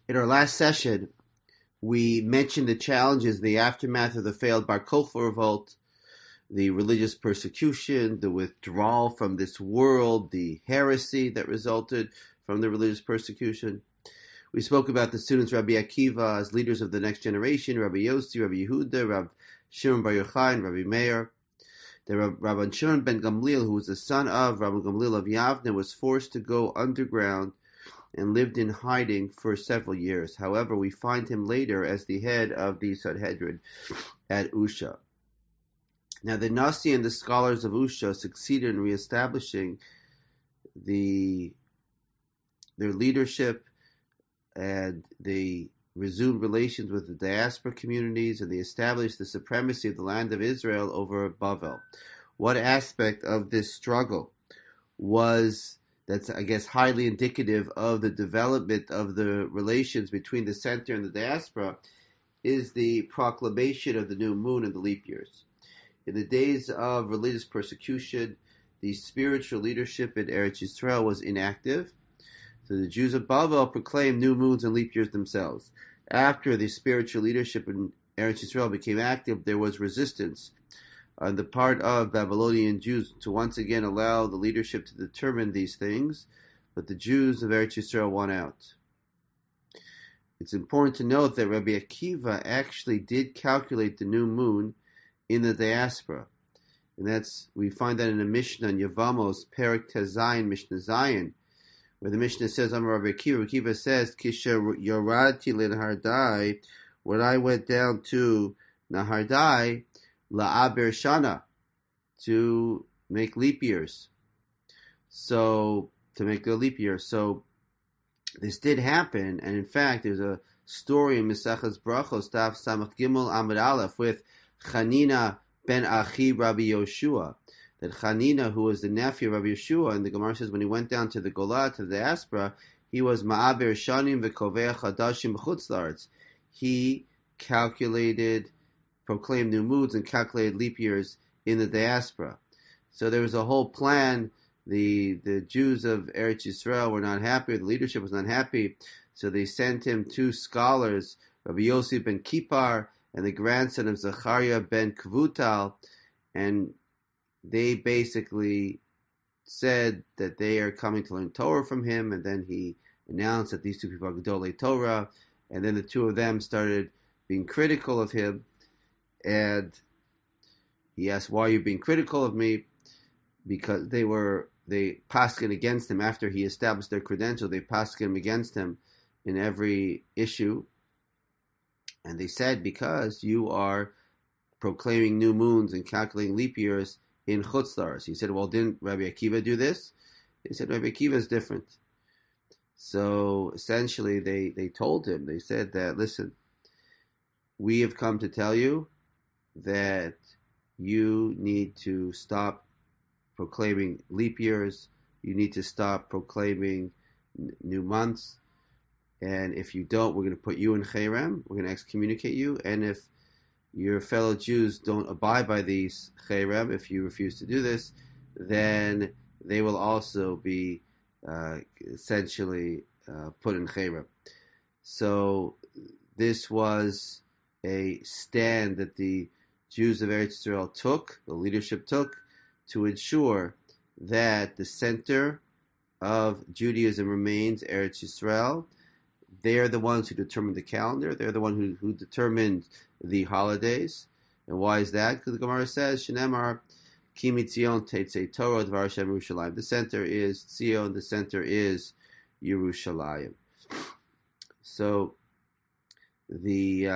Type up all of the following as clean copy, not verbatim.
In our last session, we mentioned the challenges, the aftermath of the failed Bar Kokhba revolt, the religious persecution, the withdrawal from this world, the heresy that resulted from the religious persecution. We spoke about the students Rabbi Akiva as leaders of the next generation, Rabbi Yossi, Rabbi Yehuda, Rabbi Shimon Bar Yochai, and Rabbi Meir. The Rabbi Shimon ben Gamliel, who was the son of Rabbi Gamliel of Yavne, was forced to go underground and lived in hiding for several years. However, we find him later as the head of the Sanhedrin at Usha. Now, the Nasi and the scholars of Usha succeeded in reestablishing their leadership, and they resumed relations with the diaspora communities, and they established the supremacy of the land of Israel over Bavel. What aspect of this struggle that's, I guess, highly indicative of the development of the relations between the center and the diaspora is the proclamation of the new moon and the leap years. In the days of religious persecution, the spiritual leadership in Eretz Yisrael was inactive, so the Jews of Bavel proclaimed new moons and leap years themselves. After the spiritual leadership in Eretz Yisrael became active, there was resistance on the part of Babylonian Jews to once again allow the leadership to determine these things, but the Jews of Eretz Yisrael won out. It's important to note that Rabbi Akiva actually did calculate the new moon in the diaspora, and we find that in a Mishnah in Yevamos, Perek Tezayin, Mishnah Zayin, where the Mishnah says, Amar Rabbi Akiva says, Kisha Yorati Nahardai, when I went down to Nahardai, La'aber Shana, to make leap years. So, to make the leap year. So, this did happen, and in fact, there's a story in Mesachas Brachos, Daf Samach Gimel Amud Aleph, with Chanina ben Achi Rabbi Yoshua, that Chanina, who was the nephew of Rabbi Yeshua, and the Gemara says when he went down to the Golah, to the diaspora, he was Ma'aber Shanim v'Kovei Chadashim b'Chutz La'aretz. He proclaimed new moons and calculated leap years in the diaspora. So there was a whole plan. The Jews of Eretz Yisrael were not happy, the leadership was not happy, so they sent him two scholars, Rabbi Yossi ben Kippar and the grandson of Zechariah ben Kvutal, and they basically said that they are coming to learn Torah from him, and then he announced that these two people are Gedolei Torah, and then the two of them started being critical of him, and he asked, why are you being critical of me? Because they paskin against him after he established their credential, they paskin against him in every issue, and they said, because you are proclaiming new moons and calculating leap years in Chutz La'aretz. He said, well, didn't Rabbi Akiva do this? They said, Rabbi Akiva is different. So essentially they told him, they said that, listen, we have come to tell you that you need to stop proclaiming leap years, you need to stop proclaiming new months, and if you don't, we're going to put you in Cherem, we're going to excommunicate you, and if your fellow Jews don't abide by these Cherem, if you refuse to do this, then they will also be essentially put in Cherem. So this was a stand that the Jews of Eretz Yisrael took, the leadership took, to ensure that the center of Judaism remains Eretz Yisrael. They're the ones who determine the calendar. They're the one who determined the holidays. And why is that? Because the Gemara says, Shenemar, Ki Mitzion Teitzei Torah Dvar Hashem Yerushalayim. The center is Tzion, the center is Yerushalayim. So the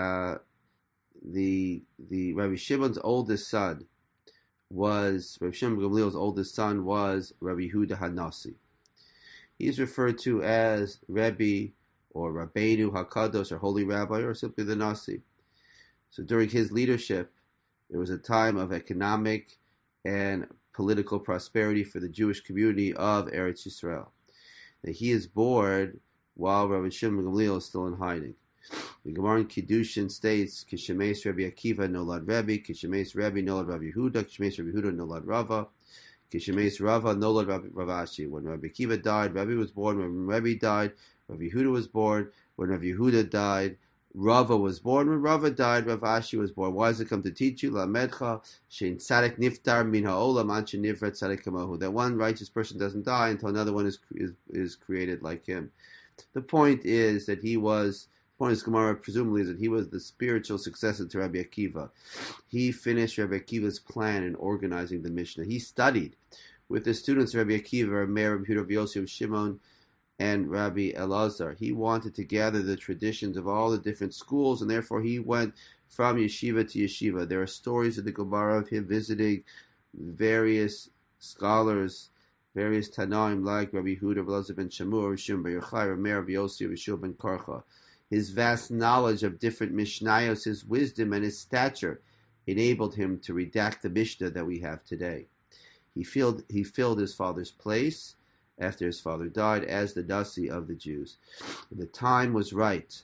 Rabbi Shimon's oldest son was Rabbi Shimon Gamliel's oldest son was Rabbi Yehuda Hanasi. He's referred to as Rebbe or Rabbeinu Hakadosh or Holy Rabbi or simply the Nasi. So during his leadership, there was a time of economic and political prosperity for the Jewish community of Eretz Yisrael. Now, he is born while Rabbi Shimon Gamliel is still in hiding. The Gemara in Kiddushin states, Kishemes Rabbi Akiva nolad Rebbe, Kishemes Rebbe nolad Rabbi Yehuda, Kishemes Rabbi Yehuda nolad Rava, Kishemes Rava nolad Rav Ashi. When Rabbi Akiva died, Rebbe was born. When Rebbe died, Rav Yehuda was born. When Rav Yehuda died, Rava was born. When Rava died, Rav Ashi was born. Why does it come to teach you? Lamedcha shein tzaddik niftar min ha'olam anshe nivrat tzaddik kamahu. That one righteous person doesn't die until another one is created like him. The point is that he was. The point of Gemara presumably is that he was the spiritual successor to Rabbi Akiva. He finished Rabbi Akiva's plan in organizing the Mishnah. He studied with the students of Rabbi Akiva, Meir, Rabbi Yehuda, Yosef, Shimon, and Rabbi Elazar. He wanted to gather the traditions of all the different schools, and therefore he went from yeshiva to yeshiva. There are stories in the Gemara of him visiting various scholars, various Tanaim like Rabbi Yehuda, Elazar ben Shamur, Rishon ben Yochai, Rabbi Meir, Rabbi Yosef, Rishon ben Karcha. His vast knowledge of different Mishnayos, his wisdom, and his stature enabled him to redact the Mishnah that we have today. He filled his father's place after his father died as the Nasi of the Jews. The time was right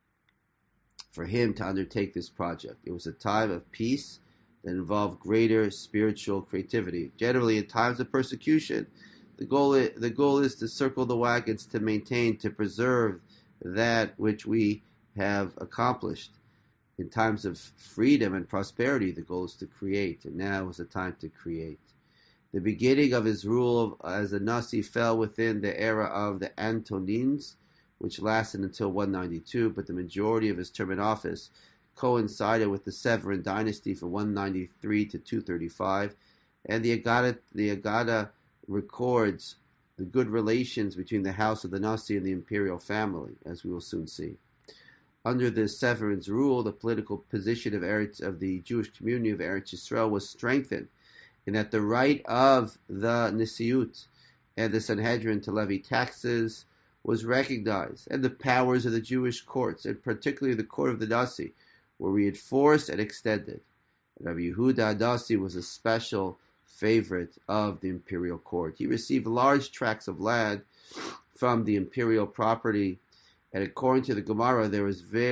for him to undertake this project. It was a time of peace that involved greater spiritual creativity. Generally, in times of persecution, the goal is to circle the wagons, to maintain, to preserve that which we have accomplished. In times of freedom and prosperity, the goal is to create, and now was the time to create. The beginning of his rule as a Nasi fell within the era of the Antonines, which lasted until 192, but the majority of his term in office coincided with the Severan dynasty from 193 to 235, and the Agada records the good relations between the house of the Nasi and the imperial family, as we will soon see. Under the Severan's rule, the political position of the Jewish community of Eretz Yisrael was strengthened, in that the right of the Nisiut and the Sanhedrin to levy taxes was recognized, and the powers of the Jewish courts, and particularly the court of the Nasi, were reinforced and extended. Rabbi Yehuda Nasi was a special favorite of the imperial court. He received large tracts of land from the imperial property, and according to the Gemara, there were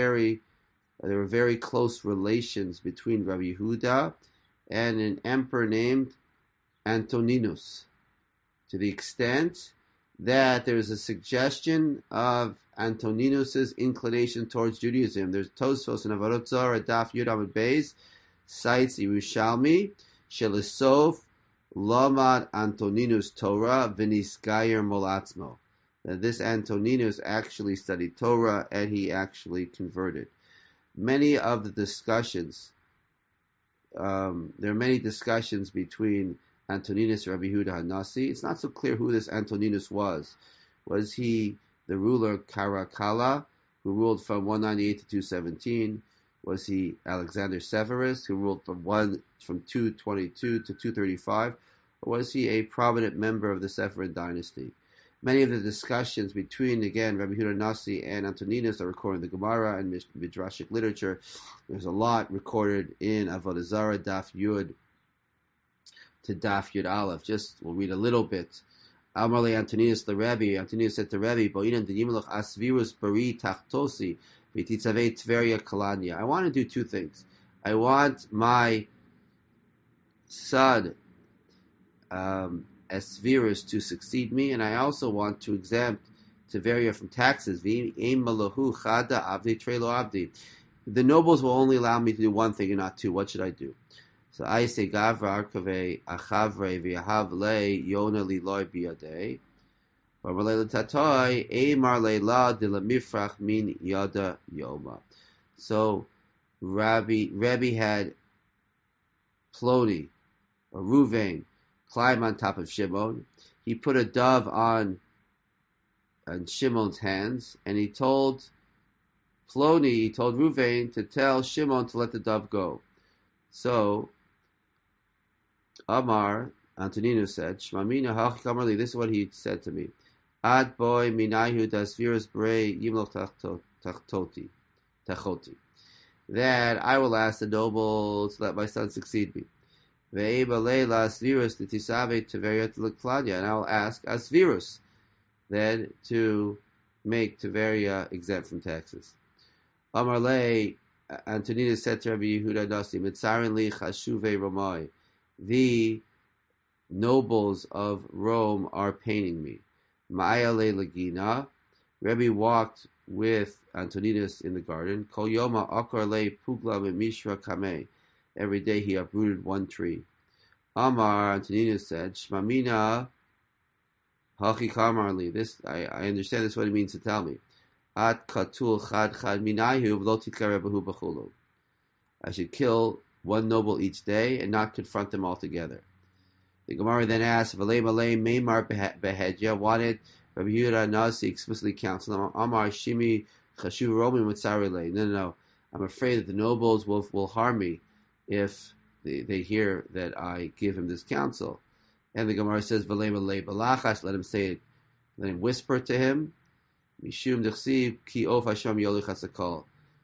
very close relations between Rabbi Yehuda and an emperor named Antoninus, to the extent that there is a suggestion of Antoninus's inclination towards Judaism. There's Tosfos and Avarot Zohar, Daf Yud Amud Beis, cites Yerushalmi, Shelisof Lamad Antoninus Torah V'nisgayer Molatzmo. That this Antoninus actually studied Torah and he actually converted. Many of the discussions, there are many discussions between Antoninus and Rabbi Yehuda HaNasi. It's not so clear who this Antoninus was. Was he the ruler Caracalla, who ruled from 198 to 217? Was he Alexander Severus, who ruled from 222 to 235? Or was he a prominent member of the Sepharad dynasty? Many of the discussions between, again, Rabbi Yehuda Nasi and Antoninus are recorded in the Gemara and Midrashic literature. There's a lot recorded in Avodah Zarah, Daf Yud to Daf Yud Aleph. We'll read a little bit. Amar le Antoninus the Rebbe. Antoninus said to Rebbe, Bo'inam d'yimelach asvirus bari tachtosi v'titzavei Tveria kalanya. I want to do two things. I want my son Asvirus to succeed me, and I also want to exempt Tveria from taxes. The nobles will only allow me to do one thing and not two. What should I do? So I say, Gavra Arkave Achavre V'Yahav Le Yona Liloy Biyadei. So Rabbi had Ploni or Ruvain climb on top of Shimon. He put a dove on Shimon's hands, and he told Ruvain to tell Shimon to let the dove go. So Amar, Antoninus said, Shmamina hach kamarli, this is what he said to me. Ad boy minayu dasvirus brei yimloch tachoti. That I will ask the nobles to let my son succeed me. And I will ask Asvirus then to make Tveria exempt from taxes. Amar le, Antoninus said to Rabbi Yehuda Nasi, Mitzarin li chashuve Romai, the nobles of Rome are paining me. Ma'aya le lagina, Rebbe walked with Antoninus in the garden. Kol yoma akar le pugla mishra kameh. Every day he uprooted one tree. Amar, Antoninus said, Shmamina hachi kamarli. This I understand this is what it means to tell me. At katul chad minayu v'lo tikarebahu b'chulu. I should kill one noble each day and not confront them all together. The Gemara then asked, V'lei malei meimar behedya. Why did Rabbi Yehuda Nasi explicitly counsel them? Amar shimi chashuv romin mitzarilei. No. I'm afraid that the nobles will harm me if they hear that I give him this counsel. And the Gemara says, V'lei malei balachas. Let him say it. Let him whisper to him. Mishum dechsiv ki of Hashem yolichas hakol.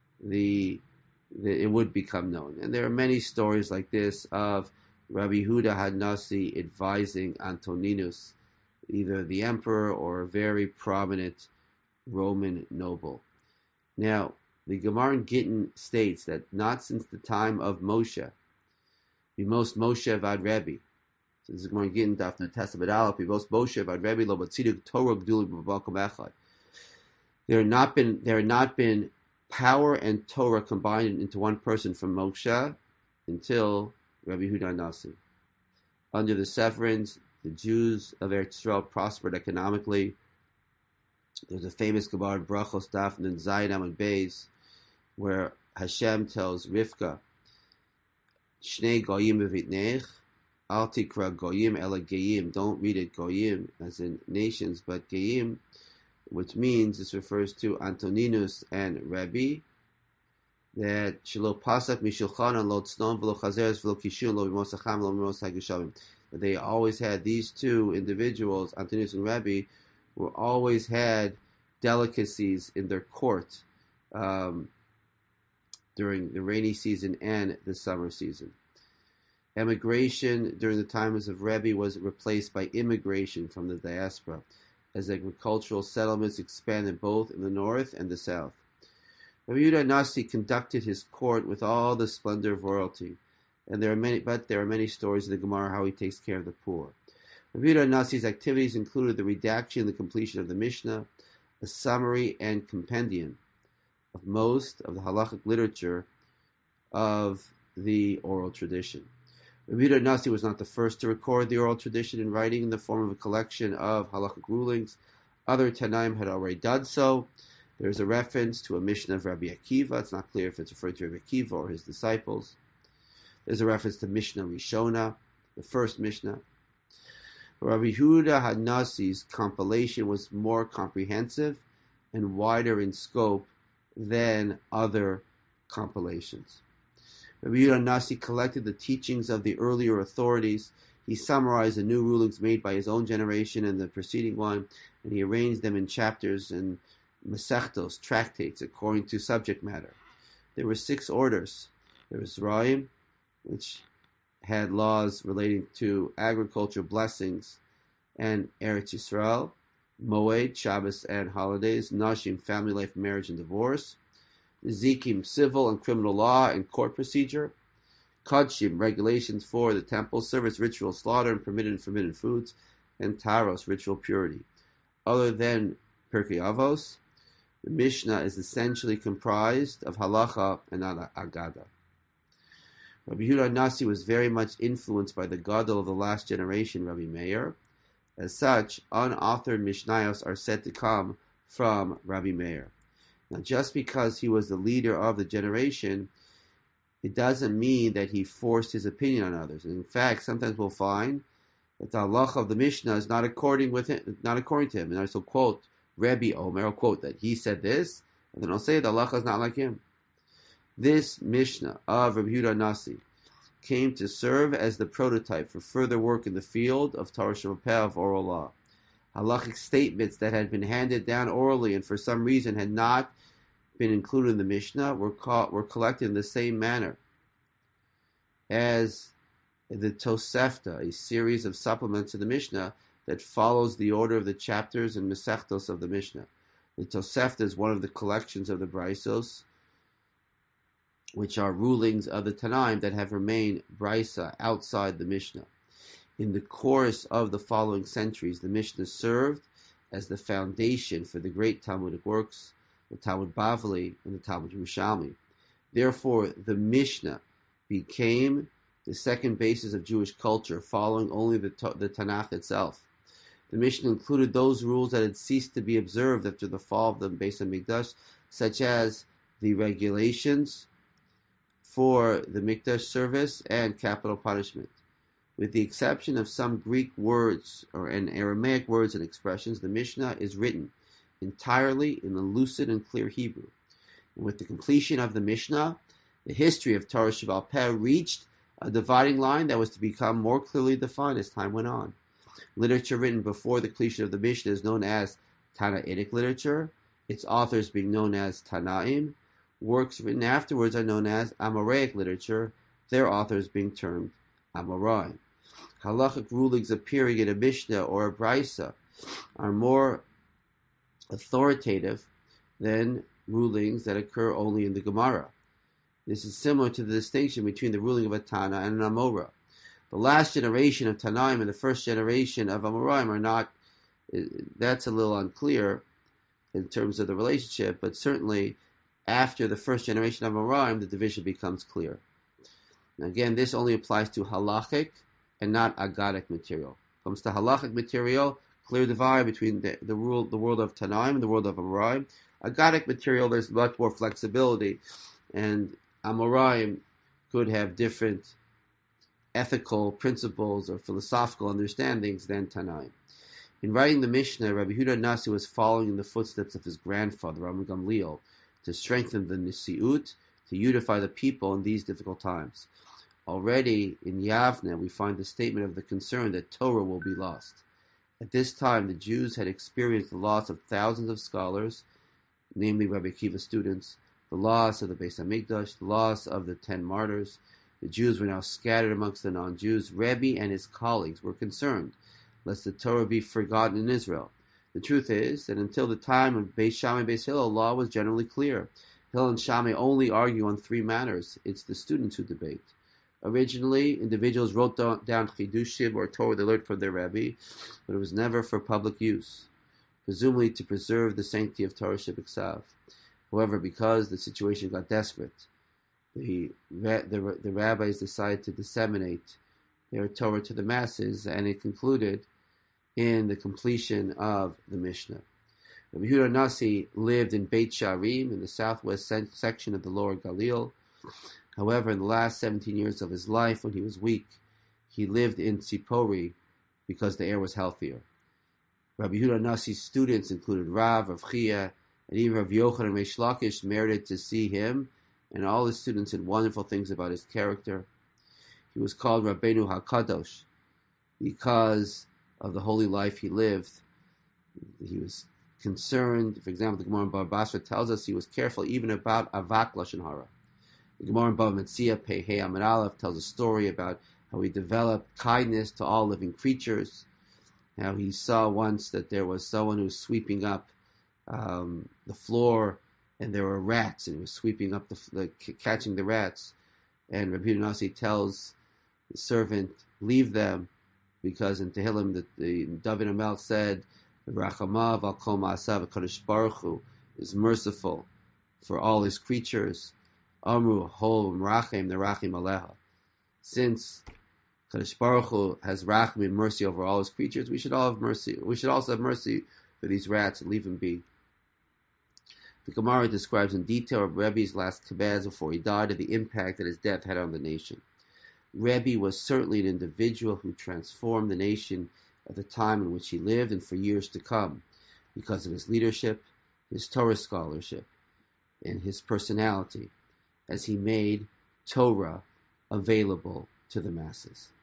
It would become known. And there are many stories like this of Rabbi Yehuda Hanasi advising Antoninus, either the emperor or a very prominent Roman noble. Now, the Gemara in Gittin states that not since the time of Moshe, Bimos Moshe Vad Rebbe, so this is Gemara in Gittin, Daf Nutes Amud Aleph, Bimos Moshe Vad Rebbe Lo Batziduk Torah Gduli B'Makom Echad. There had not been power and Torah combined into one person from Moshe until Rabbi Yehuda Nasi. Under the Sephardims, the Jews of Eretz Yisrael prospered economically. There's a famous Gemara in Brachos Daf Nun Zayin Amud Beis, where Hashem tells Rivka, Shnei Goyim b'vitnech, Al tikra Goyim ela Geim. Don't read it Goyim as in nations, but Geim, which means this refers to Antoninus and Rebbe, that Shelo Pasak Mishulchan Lo Tznom V'Lo Chazeres V'Lo Kishun Lo B'Mosacham Lo B'Mos HaGeshavim. That they always had, these two individuals, Antoninus and Rebbe, who always had delicacies in their court during the rainy season and the summer season. Emigration during the times of Rebbe was replaced by immigration from the diaspora, as agricultural settlements expanded both in the north and the south. Rabbi Yehuda Nasi conducted his court with all the splendor of royalty, and there are many stories in the Gemara how he takes care of the poor. Rabbi Yehuda Nasi's activities included the redaction and the completion of the Mishnah, a summary and compendium of most of the halachic literature of the oral tradition. Rabbi Yehuda Nasi was not the first to record the oral tradition in writing in the form of a collection of halachic rulings. Other Tanaim had already done so. There is a reference to a Mishnah of Rabbi Akiva. It's not clear if it's referred to Rabbi Akiva or his disciples. There's a reference to Mishnah Rishona, the first Mishnah. Rabbi Yehuda Hanasi's compilation was more comprehensive and wider in scope than other compilations. Rabbi Yehuda Nasi collected the teachings of the earlier authorities. He summarized the new rulings made by his own generation and the preceding one, and he arranged them in chapters and Masechtos, tractates, according to subject matter. There were 6 orders. There was Zraim, which had laws relating to agriculture, blessings, and Eretz Yisrael. Moed, Shabbos and holidays. Nashim, family life, marriage, and divorce. Zikim, civil and criminal law and court procedure. Kodshim, regulations for the temple, service, ritual, slaughter, and permitted and forbidden foods. And Taros, ritual purity. Other than Pirkei Avos, the Mishnah is essentially comprised of halacha and agada. Rabbi Yehuda Nasi was very much influenced by the gadol of the last generation, Rabbi Meir. As such, unauthored Mishnayos are said to come from Rabbi Meir. Now, just because he was the leader of the generation, it doesn't mean that he forced his opinion on others. In fact, sometimes we'll find that the halacha of the Mishnah is not according to him. And I will quote Rabbi Omer, I'll quote that he said this, and then I'll say the halacha is not like him. This Mishnah of Rabbi Yehuda Nasi came to serve as the prototype for further work in the field of Torah Sheba'al of oral law. Halachic statements that had been handed down orally and for some reason had not been included in the Mishnah were collected in the same manner as the Tosefta, a series of supplements to the Mishnah that follows the order of the chapters and Masechtos of the Mishnah. The Tosefta is one of the collections of the Braisos, which are rulings of the Tanaim that have remained Braisa outside the Mishnah. In the course of the following centuries, the Mishnah served as the foundation for the great Talmudic works, the Talmud Bavli and the Talmud Yerushalmi. Therefore, the Mishnah became the second basis of Jewish culture, following only the Tanakh itself. The Mishnah included those rules that had ceased to be observed after the fall of the Beis Hamikdash, such as the regulations for the Mikdash service and capital punishment. With the exception of some Greek words and Aramaic words and expressions, the Mishnah is written entirely in the lucid and clear Hebrew. And with the completion of the Mishnah, the history of Torah Sheba'al Peh reached a dividing line that was to become more clearly defined as time went on. Literature written before the completion of the Mishnah is known as Tanaitic literature, its authors being known as Tanaim. Works written afterwards are known as Amoraic literature, their authors being termed Amorai. Halachic rulings appearing in a Mishnah or a Brisa are more authoritative than rulings that occur only in the Gemara. This is similar to the distinction between the ruling of a Tana and an Amora. The last generation of Tanaim and the first generation of Amoraim are not, that's a little unclear in terms of the relationship, but certainly after the first generation of Amoraim, the division becomes clear. Now again, this only applies to halachic and not agadic material. When it comes to halachic material, clear divide between the world of Tanaim and the world of Amoraim. Agadic material, there's much more flexibility, and Amoraim could have different ethical principles or philosophical understandings than Tanaim. In writing the Mishnah, Rabbi Yehuda Nasi was following in the footsteps of his grandfather, Rabbi Gamliel, to strengthen the Nisiut, to unify the people in these difficult times. Already in Yavne, we find the statement of the concern that Torah will be lost. At this time, the Jews had experienced the loss of thousands of scholars, namely Rabbi Akiva's students, the loss of the Beis Hamikdash, the loss of the 10 martyrs. The Jews were now scattered amongst the non-Jews. Rebbe and his colleagues were concerned lest the Torah be forgotten in Israel. The truth is that until the time of Beis Shammai, Beis Hillel, law was generally clear. Hillel and Shammai only argue on 3 matters. It's the students who debate. Originally, individuals wrote down Chidushim or Torah they learned from their Rebbe, but it was never for public use, presumably to preserve the sanctity of Torah Shebiksav. However, because the situation got desperate, the rabbis decided to disseminate their Torah to the masses, and it concluded in the completion of the Mishnah. Rabbi Yehuda Nasi lived in Beit Sharim in the southwest section of the Lower Galil. However, in the last 17 years of his life, when he was weak, he lived in Tzipori because the air was healthier. Rabbi Yehuda Nasi's students included Rav Chia, and even Rav Yochanan Reish Lakish merited to see him, and all his students said wonderful things about his character. He was called Rabbeinu HaKadosh because of the holy life he lived. He was concerned. For example, the Gemara in Bava Basra tells us he was careful even about Avak Lashon Hara. The Gemara in Bava Metzia, Pei Hei Amud Aleph, tells a story about how he developed kindness to all living creatures. How he saw once that there was someone who was sweeping up the floor, and there were rats, and he was sweeping up catching the rats. And Rabbi Yehuda Nasi tells the servant, leave them, because in Tehillim, the David HaMelech said, Rachamav al kol ma'asav, HaKadosh Baruch Hu is merciful for all his creatures. Amru hol rachem, the rachim aleha. Since Kadosh Baruch Hu has rachim and mercy over all his creatures, we should all have mercy. We should also have mercy for these rats and leave them be. The Gemara describes in detail Rebbe's last kabaz before he died and the impact that his death had on the nation. Rebbe was certainly an individual who transformed the nation at the time in which he lived and for years to come, because of his leadership, his Torah scholarship, and his personality, as he made Torah available to the masses.